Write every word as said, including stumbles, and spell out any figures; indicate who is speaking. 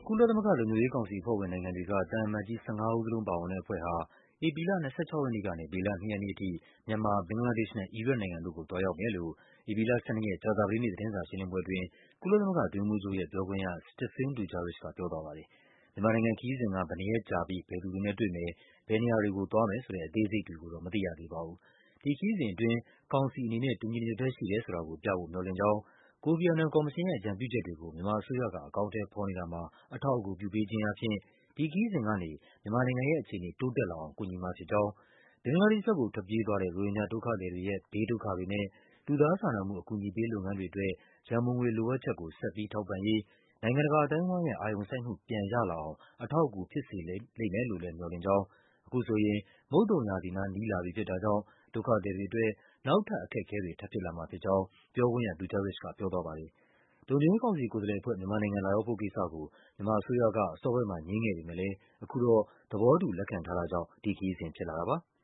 Speaker 1: ကုလသမဂ္ဂလုံခြုံရေးကောင်စီအဖွဲ့ဝင်နိုင်ငံတွေက သံအမတ်ကြီး ၁၅ ဦးစလုံးပါဝင်တဲ့အဖွဲ့ဟာ ဧပြီလ ၂၆ ရက်နေ့ကနေ မေလ ၂ ရက်နေ့အထိ မြန်မာ၊ ဘင်္ဂလားဒေ့ရှ်နဲ့ အီရတ်နိုင်ငံတို့ကို သွားရောက်မယ်လို့ ဧပြီလ ၁၂ ရက် ကြာသပတေးနေ့ သတင်းစာရှင်းလင်းပွဲအတွင်း ကုလသမဂ္ဂအတွင်းရေးမှူးချုပ်ရဲ့ ပြောခွင့်ရ Stéphane Dujarric က ပြောသွားပါတယ်။ မြန်မာနိုင်ငံခရီးစဉ်က ဘယ်နှစ်ရက်ကြာပြီး ဘယ်သူတွေနဲ့တွေ့မယ်၊ ဘယ်နေရာတွေကို သွားမယ်ဆိုတဲ့ အသေးစိတ်တွေကိုတော့ မသိရသေးပါဘူး။ ဒီခရီးစဉ်အတွင်း ကောင်စီအနေနဲ့ တူညီတဲ့ဘက်ရှိတယ်ဆိုတာကိုပြဖို့ မျှော်လင့်ကြောင်း၊ ကိုဖီ အာနန်ကော်မရှင်ရဲ့ အကြံပြုချက်တွေကို မြန်မာအစိုးရက အကောင်အထည်ဖော်နေတာမှာ အထောက်အကူပြုပေးခြင်းအားဖြင့် ဒီခရီးစဉ်ကနေ မြန်မာနိုင်ငံရဲ့အခြေအနေ တိုးတက်လာအောင် ကူညီမှာဖြစ်ကြောင်း၊ ဘင်္ဂလားဒေ့ရှ်ဘက်ကို ထွက်ပြေးသွားတဲ့ ရိုဟင်ဂျာဒုက္ခသည်တွေရဲ့ ဘေးဒုက္ခတွေနဲ့ လူသားစာနာမှု အကူအညီပေးလုပ်ငန်းတွေအတွက် ရန်ပုံငွေလိုအပ်ချက်ကို ဆက်ပြီးထောက်ပံ့ရေး နိုင်ငံတကာအသိုင်းအဝိုင်းရဲ့ အာရုံစိုက်မှု ပြန်ရလာအောင် အထောက်အကူဖြစ်စေလိမ့်မယ်လို့လည်း မျှော်လင့်ကြောင်း၊ အခုဆိုရင် မုတ်သုံရာသီနား နီးလာပြီဖြစ်တာကြောင့် ဒုက္ခသည်တွေအတွက် နောက်ထပ်အခက်အခဲတွေ ထပ်ဖြစ်လာမှာဖြစ်ကြောင်း ပြောခွင့်ရ Dujarric က ပြောသွားပါတယ်။ လုံခြုံရေးကောင်စီကိုယ်စားလှယ်အဖွဲ့ မြန်မာနိုင်ငံလာရောက်ဖို့ကိစ္စကို မြန်မာအစိုးရက အစောပိုင်းမှာ ငြင်းခဲ့ပေမယ့်လည်း အခုတော့ သဘောတူလက်ခံထားတာကြောင့် ဒီခရီးစဉ်ဖြစ်လာတာပါ။